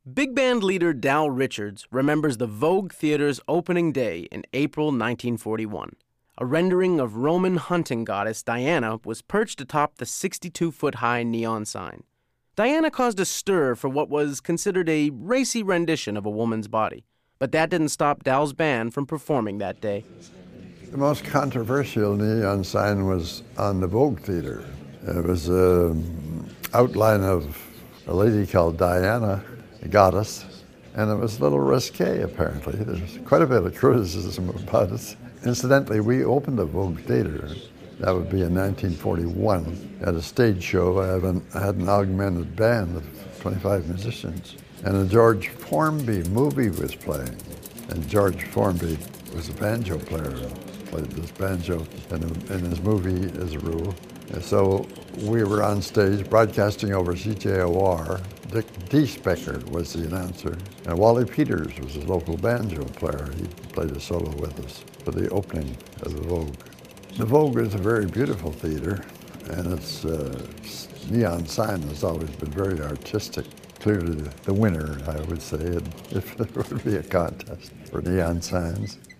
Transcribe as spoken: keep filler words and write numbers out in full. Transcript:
Big band leader Dal Richards remembers the Vogue Theater's opening day in April nineteen forty-one. A rendering of Roman hunting goddess Diana was perched atop the sixty-two-foot-high neon sign. Diana caused a stir for what was considered a racy rendition of a woman's body, but that didn't stop Dal's band from performing that day. The most controversial neon sign was on the Vogue Theater. It was an outline of a lady called Diana, a goddess, and it was a little risque, apparently. There's quite a bit of criticism about it. Incidentally, we opened the Vogue Theater. That would be in nineteen forty-one. At a stage show, I, have an, I had an augmented band of twenty-five musicians. And a George Formby movie was playing. And George Formby was a banjo player, played this banjo in, a, in his movie as a rule. And so we were on stage broadcasting over C J O R. Dick Deespecker was the announcer. And Wally Peters was a local banjo player. He played a solo with us for the opening of the Vogue. The Vogue is a very beautiful theater, and its uh, neon sign has always been very artistic. Clearly the winner, I would say, if there would be a contest for neon signs.